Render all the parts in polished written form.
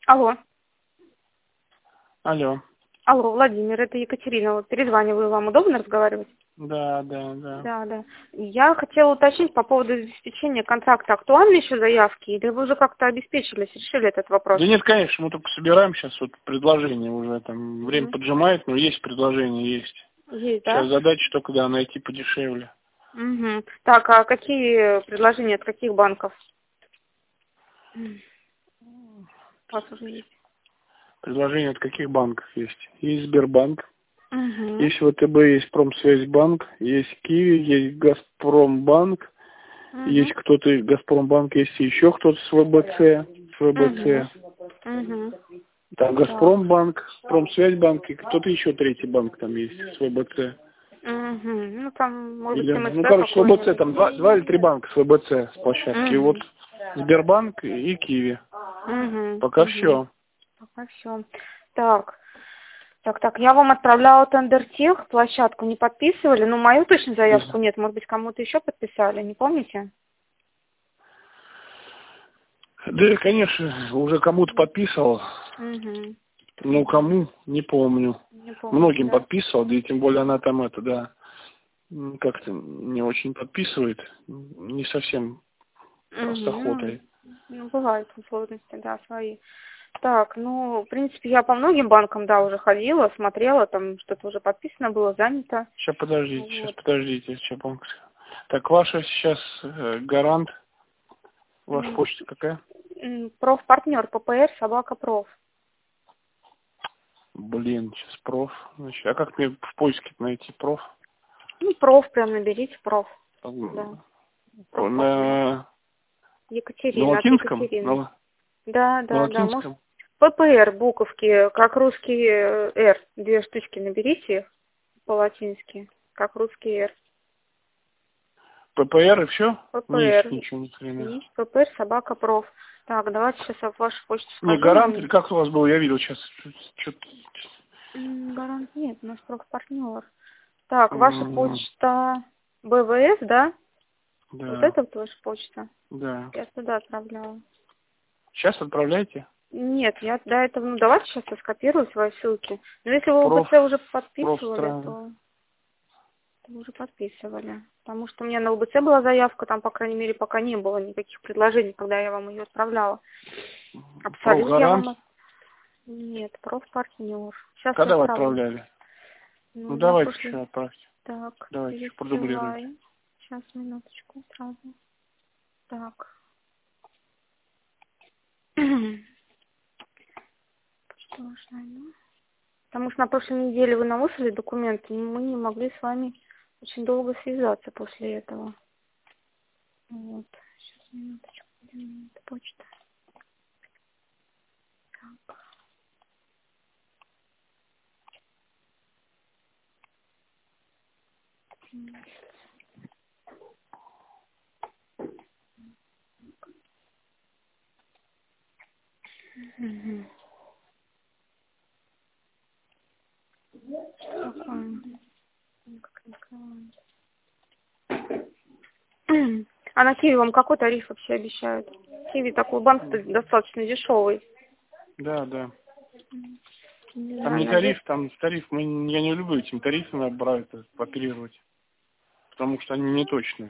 Алло. Алло. Алло, Владимир, это Екатерина. Вот перезваниваю. Вам удобно разговаривать? Да. Да. Я хотела уточнить по поводу обеспечения контракта. Актуальны еще заявки? Или вы уже как-то обеспечились, решили этот вопрос? Да нет, конечно, мы только собираем сейчас вот предложение уже. Там время поджимает, но есть предложение, есть. Есть, да? Сейчас задача только, да, найти подешевле. Угу. Так, а какие предложения от каких банков? У вас уже есть. Предложение от каких банков есть? Есть Сбербанк, Угу. есть ВТБ, есть Промсвязьбанк, есть Киви, есть Газпромбанк, есть кто-то, Газпромбанк, есть еще кто-то с ВБЦ. Угу. Там Газпромбанк, Промсвязьбанк и кто-то еще третий банк там есть с ВБЦ. Угу. Ну там, может Или, быть, ну, короче, с ВБЦ, там два или три банка с ВБЦ с площадки. И вот Сбербанк и Киви. Пока все. Пока все. Так, я вам отправляла Тендертех, площадку не подписывали, но мою точно заявку нет, может быть, кому-то еще подписали, не помните? Да, конечно, уже кому-то подписывал. Ну, кому, не помню. Многим подписывал, да и тем более она там как-то не очень подписывает, не совсем с охотой. Ну, бывают сложности, да, свои. Так, ну, в принципе, я по многим банкам, да, уже ходила, смотрела, там что-то уже подписано было, занято. Сейчас подождите, сейчас банк. Так, ваша сейчас гарант, ваша почта какая? Профпартнер, ППР, /проф. Блин, сейчас проф. Значит, а как мне в поиске найти проф? Ну, проф прям наберите, проф. Да. На Екатерина. На латинском? Екатерина. Да. На латинском? ППР, буковки, как русский Р. 2 штучки наберите их по-латински, как русский Р. ППР и все? ППР. Ничего не хрена. Есть ППР, /проф. Так, давайте сейчас вашу почту скажу. Не, гарант или как у вас был? Я видел сейчас. Гарант нет, у нас профпартнер. Так, ваша почта БВС, да? Да. Вот это вот ваша почта? Да. Я туда отправляла. Сейчас отправляйте? Нет, я до этого, давайте сейчас я скопирую свои ссылки. Но если вы ОБЦ уже подписывали, то уже подписывали. Потому что у меня на ОБЦ была заявка, там, по крайней мере, пока не было никаких предложений, когда я вам ее отправляла. Абсолютно я вам... Нет, профпартнер. Сейчас когда вы отправляли? Ну, давайте еще отправьте. Так, давайте продублируйте. Сейчас, минуточку, сразу. Так. Что ж, найду. Потому что на прошлой неделе вы навысили документы, и мы не могли с вами очень долго связаться после этого. Вот. Сейчас, минуточку. Почта. Так. А на Киви вам какой тариф вообще обещают? Киви такой банк достаточно дешевый. Да. Там не тариф, там тариф. Я не люблю этим тарифами оперировать. Потому что они не точные.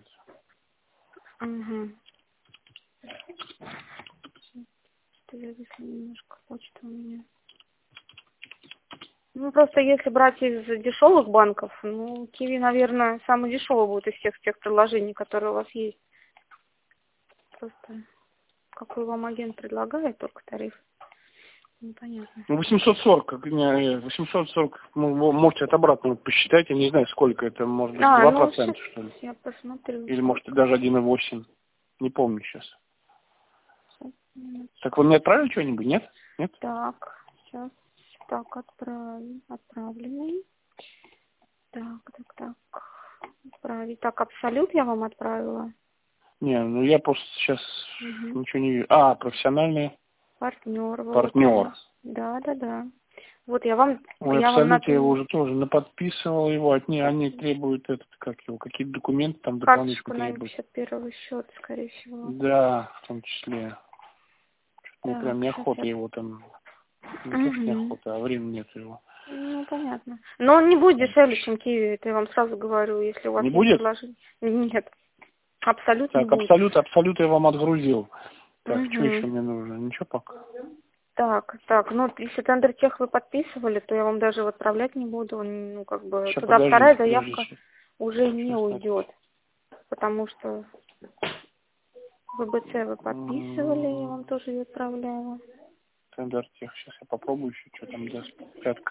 Немножко почта у меня. Ну, просто если брать из дешевых банков, ну, Киви, наверное, самый дешевый будет из всех тех предложений, которые у вас есть. Просто какой вам агент предлагает только тариф, непонятно. 840, 840, можете от обратного посчитать, я не знаю, сколько это, может быть, 2%, что ли? Я посмотрю. Или, может, даже 1,8, не помню сейчас. Так вы мне отправили что-нибудь, нет? Нет? Так, сейчас. Так, отправленный. Так. Отправить. Так, Абсолют я вам отправила. Не, ну я просто сейчас ничего не вижу. Профессиональный партнер. Партнер. Да. Вот я вам... Абсолют я его уже тоже наподписывал его. Они требуют какие-то документы там дополнительно требуют. Карточку на 51-й счет, скорее всего. Да, в том числе. Мне прям неохота его там, не то, что неохота, а времени нет его. Ну, понятно. Но он не будет дешевле, чем Киви, это я вам сразу говорю, если у вас не есть будет? предложение. Нет, абсолютно Так, не будет. абсолют я вам отгрузил. Так, что еще мне нужно? Ничего пока. Так, ну, если Тендертех вы подписывали, то я вам даже его отправлять не буду, ну, как бы, Сейчас, туда подожди, вторая заявка уже не сейчас, уйдет, потому что ВБЦ вы подписывали, я вам тоже ее отправляла. Тендертех, сейчас я попробую еще, что там даст. Порядка.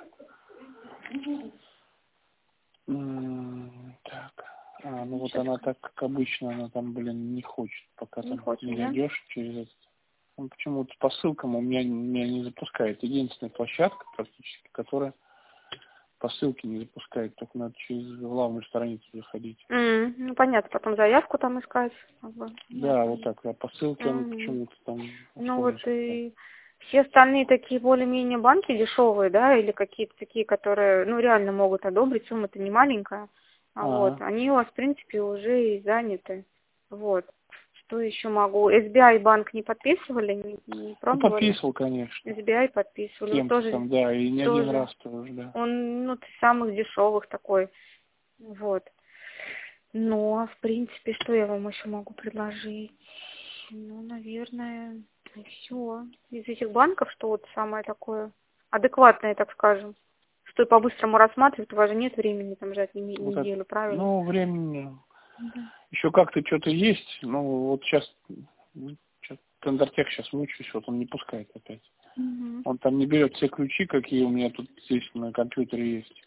Так. Ну вот она так, как обычно, она там, не хочет, пока не там хочет, не да? найдешь через это. Он почему-то по ссылкам у меня не запускает. Единственная площадка практически, которая по ссылке не запускает. Только надо через главную страницу заходить. Ну, понятно, потом заявку там искать. Как бы. Да, вот так. А по ссылке он почему-то там... Ну вот и все остальные такие более-менее банки дешевые, да, или какие-то такие, которые, ну, реально могут одобрить, сумма-то не маленькая. Вот, они у вас, в принципе, уже и заняты. Вот. Что еще могу? SBI банк не подписывали, не пробовали? Ну, подписывал, конечно. SBI подписывали. Он тоже, там, да, и не один раз тоже, да. Он, ну, из самых дешевых такой. Вот. Ну, а в принципе, что я вам еще могу предложить? Ну, наверное, все. Из этих банков, что вот самое такое адекватное, так скажем, что и по-быстрому рассматривать, у вас же нет времени там ждать неделю, правильно? Ну, времени... Еще как-то что-то есть, но вот сейчас Тендертех сейчас мучаюсь, вот он не пускает опять. Он там не берет все ключи, какие у меня тут здесь на компьютере есть.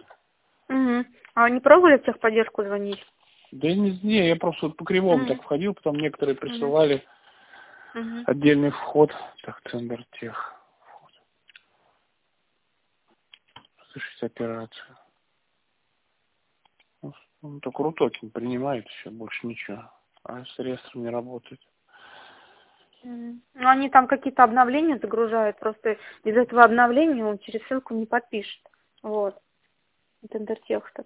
А не пробовали в техподдержку звонить? Да не, я просто вот по кривому так входил, потом некоторые присылали отдельный вход. Так, Тендертех. Слышите, операцию. Ну, только Рутокин принимает еще, больше ничего. А с реестром не работает. Ну, они там какие-то обновления загружают, просто без этого обновления он через ссылку не подпишет. Вот. Тендертех-то.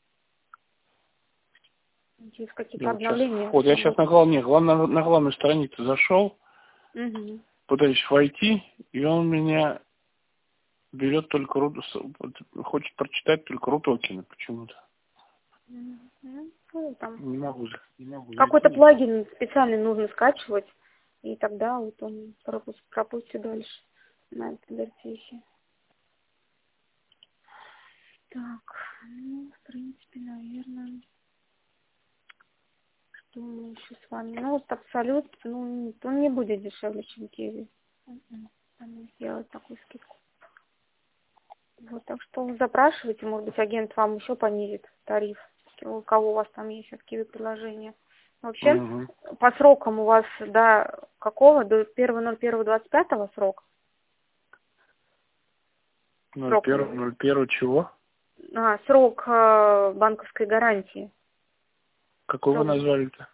Через какие-то обновления. Вот я сейчас на главную страницу зашел, пытаюсь войти, и он меня берет только хочет прочитать только Рутокина почему-то. Там. Не могу. Какой-то плагин специально нужно скачивать, и тогда вот он пропустит дальше на Тендертехе. Так, ну, в принципе, наверное, что мы еще с вами? Ну, вот абсолют, ну, он не будет дешевле, чем Киви. Там сделать такую скидку. Вот, так что запрашивайте, может быть, агент вам еще понизит тариф, у кого у вас там есть от Киви предложения. Вообще, по срокам у вас до какого? До 1.01.25 срок? 01 чего? Срок банковской гарантии. Какой вы назвали-то?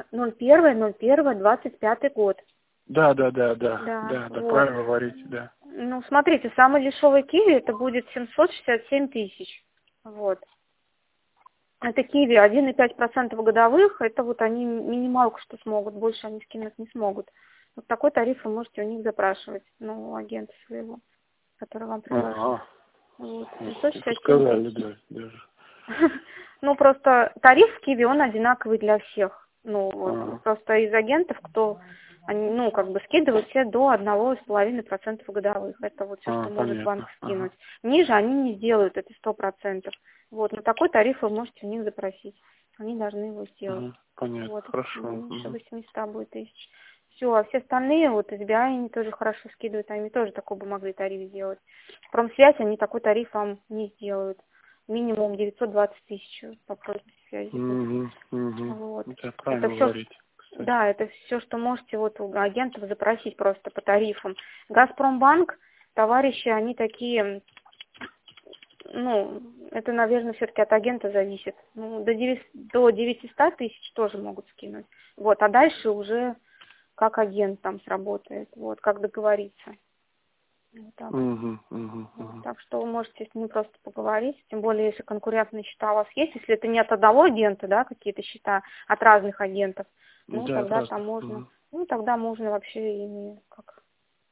01.01.25 год. Да, правильно говорите, да. Ну, смотрите, самый дешевый Киви это будет 767 тысяч. Вот. Это Киви 1,5% годовых, это вот они минималку что смогут, больше они скинуть не смогут. Вот такой тариф вы можете у них запрашивать, ну, у агента своего, который вам предложит. Вот. 767 сказали, да, даже. Ну, просто тариф в Киви, он одинаковый для всех. Ну, вот, просто из агентов, кто, они, ну, как бы скидывают все до 1,5% годовых. Это вот все, что может банк скинуть. Ниже они не сделают, это 100%. Вот, но такой тариф вы можете у них запросить. Они должны его сделать. Понятно, вот. хорошо. Меньше 800 будет тысяч. Все, а все остальные, вот SBI, они тоже хорошо скидывают, они тоже такой бы могли тариф сделать. Промсвязь, они такой тариф вам не сделают. Минимум 920 тысяч по просьбе связи. Вот. Это все, да, это все, что можете вот у агентов запросить просто по тарифам. Газпромбанк, товарищи, они такие, ну, это, наверное, все-таки от агента зависит. Ну, до 900 тысяч тоже могут скинуть. Вот, а дальше уже как агент там сработает, вот, как договориться. Вот так. Так что вы можете с ним просто поговорить, тем более, если конкурентные счета у вас есть, если это не от одного агента, да, какие-то счета, от разных агентов, ну, тогда там можно, ну, тогда можно вообще ими как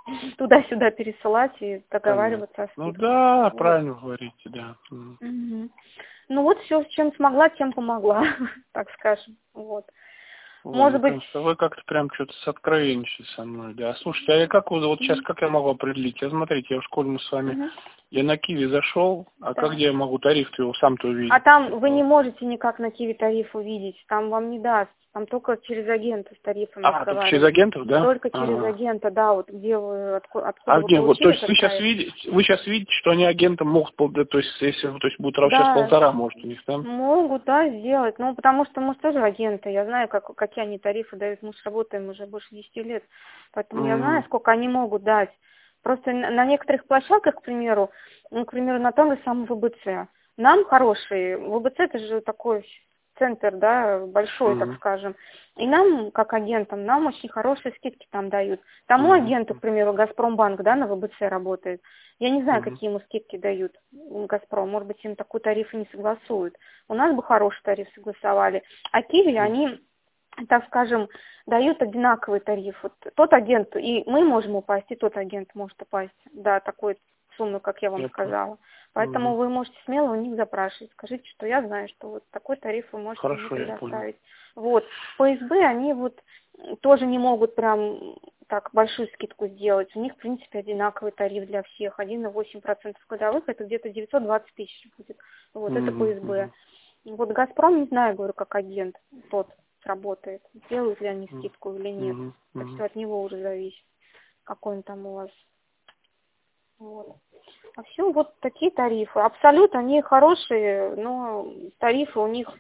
туда-сюда пересылать и договариваться о скидках. Ну да, правильно говорите, да. Угу. Ну вот все, с чем смогла, тем помогла, так скажем. Вот. Ой, Может быть... Вы как-то прям что-то с со мной, да. Слушайте, а я как вот сейчас, как я могу определить? Смотрите, я в школе мы с вами, я на Киви зашел, а как где я могу тариф-то его сам-то увидеть? А там вы не можете никак на Киви тариф увидеть, там вам не даст. Там только через агента с тарифами только через агентов, да? Только через агента, да, вот где вы, откуда вы где, вот, то есть вы сейчас видите, что они агентам могут, то есть, если будет сейчас 1,5, может, у них там? Могут, да, сделать. Ну, потому что мы же тоже агенты. Я знаю, какие они тарифы дают. Мы же работаем уже больше 10 лет. Поэтому я знаю, сколько они могут дать. Просто на некоторых площадках, к примеру, на том же самом ВБЦ. Нам хорошие. ВБЦ это же такой центр, да, большой, так скажем. И нам, как агентам, нам очень хорошие скидки там дают. Тому агенту, к примеру, Газпромбанк, да, на ВБЦ работает. Я не знаю, какие ему скидки дают Газпром. Может быть, им такой тариф и не согласуют. У нас бы хороший тариф согласовали. А Киви, они, так скажем, дают одинаковый тариф. Вот тот агент, и мы можем упасть, и тот агент может упасть. Да, такой суммы, как я вам сказала. Поэтому вы можете смело у них запрашивать. Скажите, что я знаю, что вот такой тариф вы можете мне предоставить. Вот. По СБ они вот тоже не могут прям так большую скидку сделать. У них, в принципе, одинаковый тариф для всех. 1,8% годовых, это где-то 920 тысяч будет. Вот, это по СБ. Вот Газпром, не знаю, говорю, как агент тот сработает. Делают ли они скидку или нет. Это все от него уже зависит, какой он там у вас. Вот. А все вот такие тарифы. Абсолют, они хорошие, но тарифы у них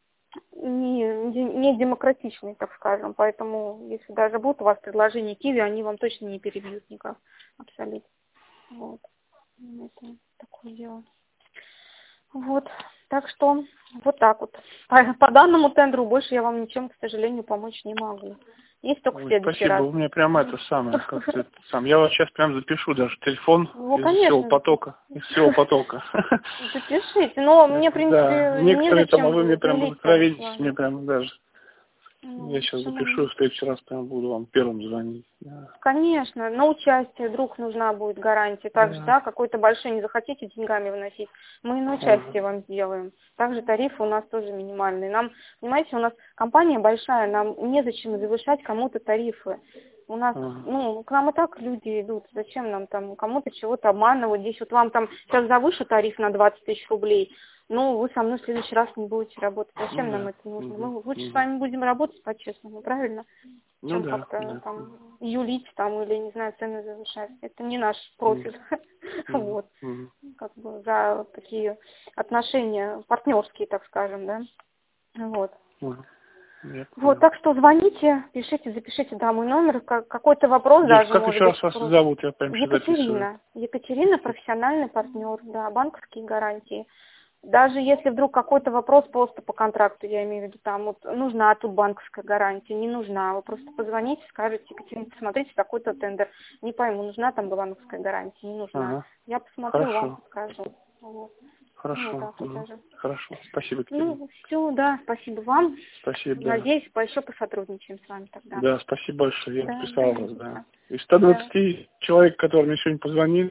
не демократичные, так скажем. Поэтому, если даже будут у вас предложения Киви, они вам точно не перебьют никак. Абсолют. Вот. Это такое дело. Вот. Так что вот так вот. По данному тендеру больше я вам ничем, к сожалению, помочь не могу. Есть только в следующий раз. Спасибо, у меня прямо это самое, как-то сам. Я вас сейчас прям запишу даже телефон из всего потока. Запишите, но мне, в принципе, некоторые там, а вы мне прям благословитесь, мне прям даже. Я сейчас запишу, в следующий раз прям буду вам первым звонить. Конечно, на участие вдруг нужна будет гарантия. Также, да, какой-то большой не захотите деньгами выносить, мы и на участие вам сделаем. Также тарифы у нас тоже минимальные. Нам, понимаете, у нас компания большая, нам незачем завышать кому-то тарифы. У нас, к нам и так люди идут. Зачем нам там кому-то чего-то обманывать? Здесь вот вам там сейчас завышу тариф на 20 тысяч рублей. Ну, вы со мной в следующий раз не будете работать. Зачем нам это нужно? Мы лучше с вами будем работать по-честному, правильно? Чем как-то там юлить там или, не знаю, цены завышать. Это не наш профиль. Вот. Как бы за такие отношения партнерские, так скажем, да. Вот. Вот, так что звоните, пишите, запишите, да, мой номер, какой-то вопрос даже. Как еще раз вас зовут, я прям записываю. Екатерина, профессиональный партнер, да, банковские гарантии. Даже если вдруг какой-то вопрос просто по контракту, я имею в виду, там вот нужна тут банковская гарантия, не нужна, вы просто позвоните, скажете: Екатерина, посмотрите такой-то тендер, не пойму, нужна там банковская гарантия, не нужна. Я посмотрю, вам скажу. Вот. Хорошо, хорошо, спасибо, Екатерина. Ну, все, да, спасибо вам. Спасибо, Надеюсь, еще посотрудничаем с вами тогда. Да, спасибо большое, я написал вас, да. Из 120 человек, которые мне сегодня позвонили,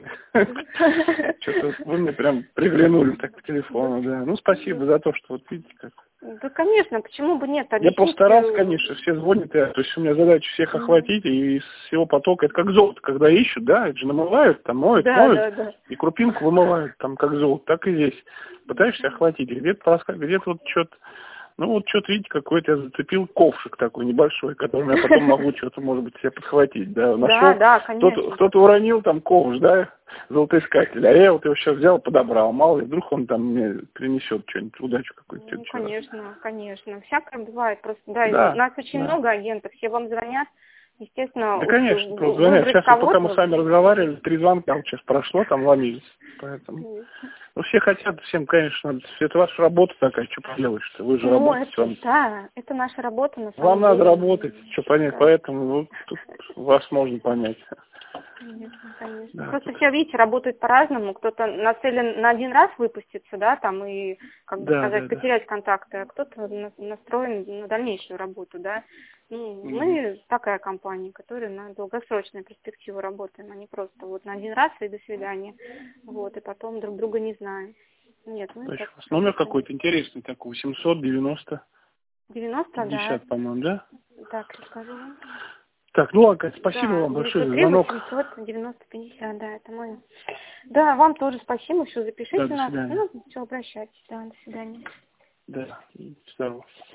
что-то вы мне прям приглянули так по телефону, да. Ну, спасибо за то, что вот видите как. Да, конечно, почему бы нет? Я постарался, конечно, все звонят, то есть у меня задача всех охватить, и из всего потока, это как золото, когда ищут, да, это же намывают, там моют, и крупинку вымывают, там как золото, так и здесь. Пытаешься охватить, где-то вот что-то, ну вот что-то, видите, какой-то я зацепил ковшик такой небольшой, который я потом могу что-то, может быть, себе подхватить, да. Нашел, да, конечно. Кто-то уронил там ковш, да, золотоискатель, а я вот его сейчас взял, подобрал, мало ли, вдруг он там мне принесет что-нибудь, удачу какую-то. Ну, конечно, всякое бывает, просто, да, у нас очень много агентов, все вам звонят, естественно. Да, конечно, просто звонят. Сейчас, пока мы с вами разговаривали, 3 звонка сейчас прошло, там ломились, поэтому... Ну, все хотят, всем, конечно, это ваша работа такая, что поделаешь-то, вы же работаете. Да, это наша работа, на самом деле. Вам надо работать, что понять, поэтому тут вас можно понять. Конечно. Да, просто все, видите, работают по-разному. Кто-то нацелен на один раз выпуститься, да, там, и, как бы сказать, потерять контакты, а кто-то настроен на дальнейшую работу, да. Ну, мы такая компания, которая на долгосрочную перспективу работаем, а не просто вот на один раз и до свидания. Вот, и потом друг друга не знаем. Нет, мы так. Номер какой-то интересный такой, 790. 90, 50, да. по-моему, да? Так, расскажу вам. Так, ну ладно, спасибо Да, вам большое за звонок. 903 890 50, да, это мой. Да, вам тоже спасибо, все, запишите Да, до нас. свидания. Ну, все, обращайтесь, да, до свидания. Да, здорово.